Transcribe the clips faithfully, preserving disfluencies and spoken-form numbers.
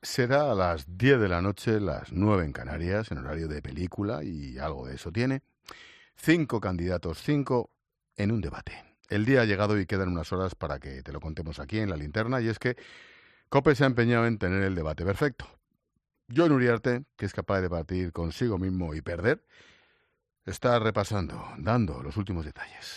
será a las diez de la noche, las nueve en Canarias, en horario de película, y algo de eso tiene. Cinco candidatos, cinco en un debate. El día ha llegado y quedan unas horas para que te lo contemos aquí en La Linterna, y es que COPE se ha empeñado en tener el debate perfecto. Jon Uriarte, que es capaz de debatir consigo mismo y perder, está repasando, dando los últimos detalles.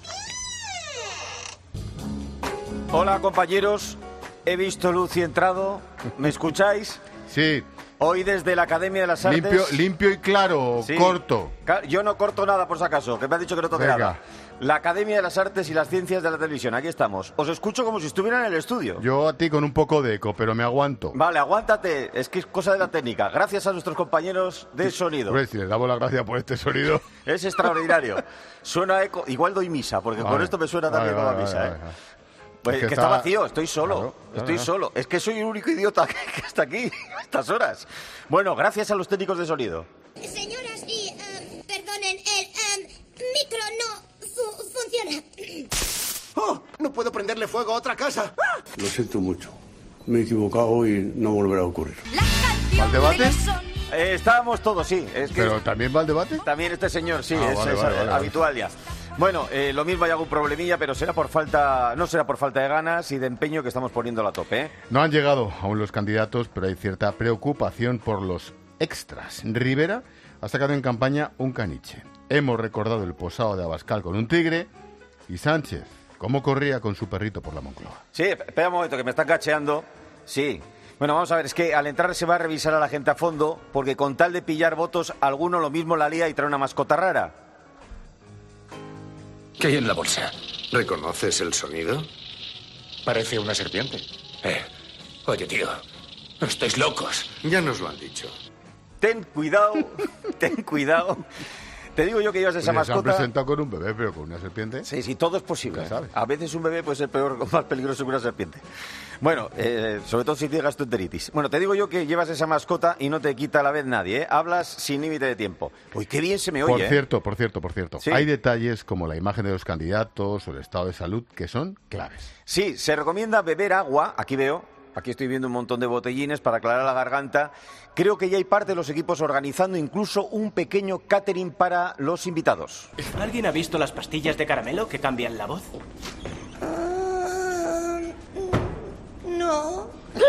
Hola, compañeros. He visto luz y entrado. ¿Me escucháis? Sí. Hoy desde la Academia de las Artes... Limpio, limpio y claro, sí. Corto. Yo no corto nada, por si acaso, que me han dicho que no toque Venga. nada. La Academia de las Artes y las Ciencias de la Televisión, aquí estamos. Os escucho como si estuviera en el estudio. Yo a ti con un poco de eco, pero me aguanto. Vale, aguántate, es que es cosa de la técnica. Gracias a nuestros compañeros de sonido. Pues si les damos las gracias por este sonido. Es extraordinario. Suena eco, igual doy misa, porque vale. Con esto me suena también vale, como vale, a misa, vale, ¿eh? vale. Pues es que, que está, está vacío, estoy solo, claro, estoy claro. solo. Es que soy el único idiota que, que está aquí a estas horas. Bueno, gracias a los técnicos de sonido. Señoras y... Uh, perdonen, el um, micro no fu- funciona. ¡Oh! No puedo prenderle fuego a otra casa. ¡Ah! Lo siento mucho. Me he equivocado y no volverá a ocurrir. ¿Al debate? Eh, estábamos todos, sí. Es que ¿Pero también va al debate? También este señor, sí, Ah, es, vale, es vale, vale, habitual ya. Bueno, eh, lo mismo hay algún problemilla, pero será por falta, no será por falta de ganas y de empeño que estamos poniéndolo a tope, ¿eh? No han llegado aún los candidatos, pero hay cierta preocupación por los extras. Rivera ha sacado en campaña un caniche. Hemos recordado el posado de Abascal con un tigre y Sánchez, cómo corría con su perrito por la Moncloa. Sí, espera un momento, que me están cacheando. Sí. Bueno, vamos a ver, es que al entrar se va a revisar a la gente a fondo, porque con tal de pillar votos, alguno lo mismo la lía y trae una mascota rara. ¿Qué hay en la bolsa? ¿Reconoces el sonido? Parece una serpiente. Eh, oye, tío, estáis locos. Ya nos lo han dicho. Ten cuidado, ten cuidado. Te digo yo que llevas esa Oye, mascota... Se han presentado con un bebé, pero con una serpiente. Sí, sí, todo es posible. Ya sabes. A veces un bebé puede ser peor, más peligroso que una serpiente. Bueno, eh, sobre todo si tienes gastroenteritis. Bueno, te digo yo que llevas esa mascota y no te quita a la vez nadie, ¿eh? Hablas sin límite de tiempo. Uy, qué bien se me oye, Por ¿eh? cierto, por cierto, por cierto. ¿Sí? Hay detalles como la imagen de los candidatos o el estado de salud que son claves. Sí, se recomienda beber agua, aquí veo, aquí estoy viendo un montón de botellines para aclarar la garganta. Creo que ya hay parte de los equipos organizando incluso un pequeño catering para los invitados. ¿Alguien ha visto las pastillas de caramelo que cambian la voz? Uh, no.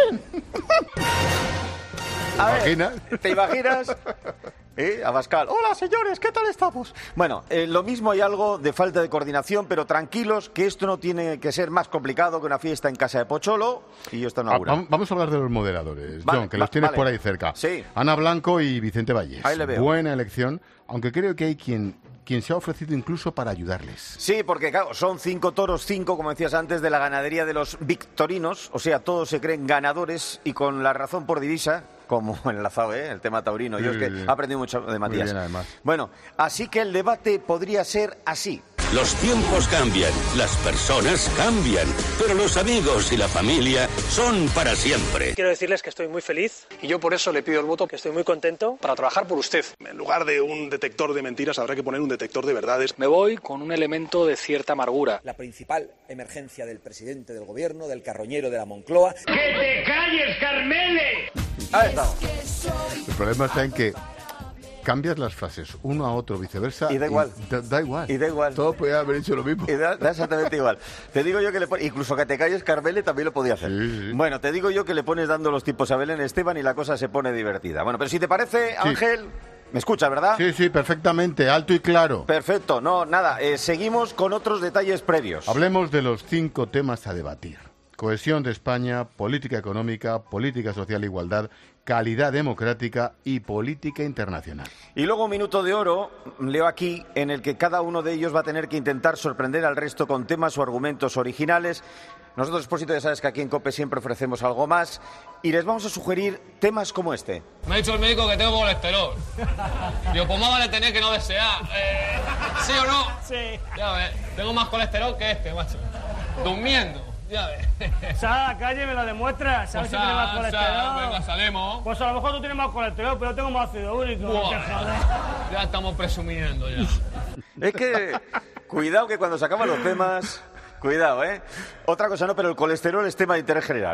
A ver, imaginas? ¿te imaginas? ¿Eh? Abascal. Hola, señores, ¿qué tal estamos? Bueno, eh, lo mismo hay algo de falta de coordinación, pero tranquilos, que esto no tiene que ser más complicado que una fiesta en casa de Pocholo, y yo estoy en Ah, Aura. vam- vamos a hablar de los moderadores, Vale, John, que va- los tienes vale. por ahí cerca. Sí. Ana Blanco y Vicente Valles. Ahí le veo. Buena elección, aunque creo que hay quien, quien se ha ofrecido incluso para ayudarles. Sí, porque claro, son cinco toros, cinco, como decías antes, de la ganadería de los victorinos, o sea, todos se creen ganadores y con la razón por divisa, como enlazado, ¿eh? El tema taurino. Yo Sí, es que sí, sí. he aprendido mucho de Matías. bien, además. Bueno, así que el debate podría ser así. Los tiempos cambian, las personas cambian, pero los amigos y la familia son para siempre. Quiero decirles que estoy muy feliz y yo por eso le pido el voto, que estoy muy contento para trabajar por usted. En lugar de un detector de mentiras habrá que poner un detector de verdades. Me voy con un elemento de cierta amargura. La principal emergencia del presidente del gobierno, del carroñero de la Moncloa. ¡Que te calles, Carmele! Ahí estamos. El problema está en que cambias las frases uno a otro, viceversa. Y da igual. Da, da igual. Y da igual. Todos podían haber hecho lo mismo. Y da, da exactamente igual. Te digo yo que le pones, incluso que te calles, Carmele también lo podía hacer. Sí, sí. Bueno, te digo yo que le pones dando los tipos a Belén Esteban y la cosa se pone divertida. Bueno, pero si te parece, Ángel, me escuchas, ¿verdad? Sí, sí, perfectamente, alto y claro. Perfecto, no, nada, eh, seguimos con otros detalles previos. Hablemos de los cinco temas a debatir. Cohesión de España, política económica, política social e igualdad, calidad democrática y política internacional. Y luego un minuto de oro, leo aquí, en el que cada uno de ellos va a tener que intentar sorprender al resto con temas o argumentos originales. Nosotros, Expósito, ya sabes que aquí en COPE siempre ofrecemos algo más y les vamos a sugerir temas como este. Me ha dicho el médico que tengo colesterol. Digo, pues más vale tener que no desear. Eh, ¿Sí o no? Sí. Ya ves, tengo más colesterol que este, macho. Durmiendo. Ya ves. Sal a la calle y me lo demuestras. ¿Sabes Pues si tienes más sal, colesterol? sal, venga, salimos. Pues a lo mejor tú tienes más colesterol, pero yo tengo más ácido úrico. Buah, Qué joder. ya estamos presumiendo ya. Es que, cuidado que cuando se acaban los temas, cuidado, ¿eh? Otra cosa no, pero el colesterol es tema de interés general, ¿eh?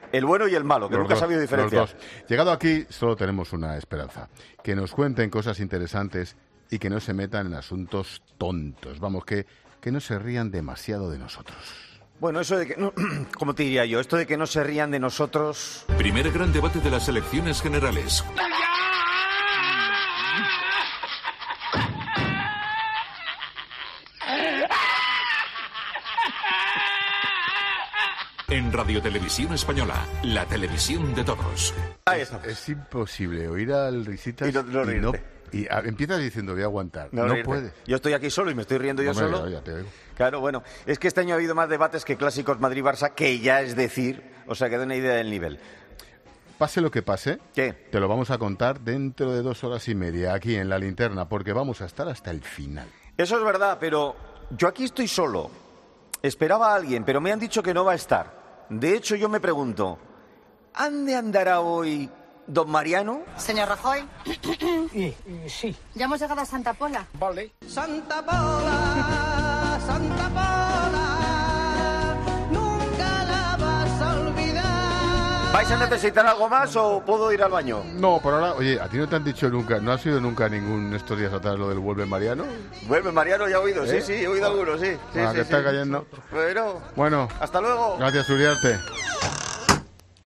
el bueno y el malo, que Los nunca ha dos, sabido los diferenciar. dos. Llegado aquí, solo tenemos una esperanza. Que nos cuenten cosas interesantes y que no se metan en asuntos tontos. Vamos, que, que no se rían demasiado de nosotros. Bueno, eso de que... No, ¿cómo te diría yo? Esto de que no se rían de nosotros... Primer gran debate de las elecciones generales. En Radio Televisión Española, la televisión de todos. Es, es imposible oír al Risitas Y no- no y, no, reírte. y a- empiezas diciendo voy a aguantar. No, reírte. puedes. Yo estoy aquí solo y me estoy riendo yo Hombre, solo. ya te oigo. Claro, bueno, es que este año ha habido más debates que clásicos Madrid-Barça, que ya es decir, o sea, que da una idea del nivel. Pase lo que pase, ¿Qué? te lo vamos a contar dentro de dos horas y media aquí en La Linterna, porque vamos a estar hasta el final. Eso es verdad, pero yo aquí estoy solo. Esperaba a alguien, pero me han dicho que no va a estar. De hecho, yo me pregunto, ¿ande andará hoy don Mariano? Señor Rajoy, Sí. ya hemos llegado a Santa Pola. Vale. Santa Pola, Santa Pola, nunca la vas a olvidar. ¿Vais a necesitar algo más o puedo ir al baño? No, por ahora, oye, a ti no te han dicho nunca, no ha sido nunca ningún estos días atrás lo del vuelve Mariano. Vuelve Mariano, ya he oído, ¿Eh? sí, sí, he oído algunos, sí. sí, Ah, sí, que está sí. cayendo. Bueno, Bueno, hasta luego. gracias, Uriarte.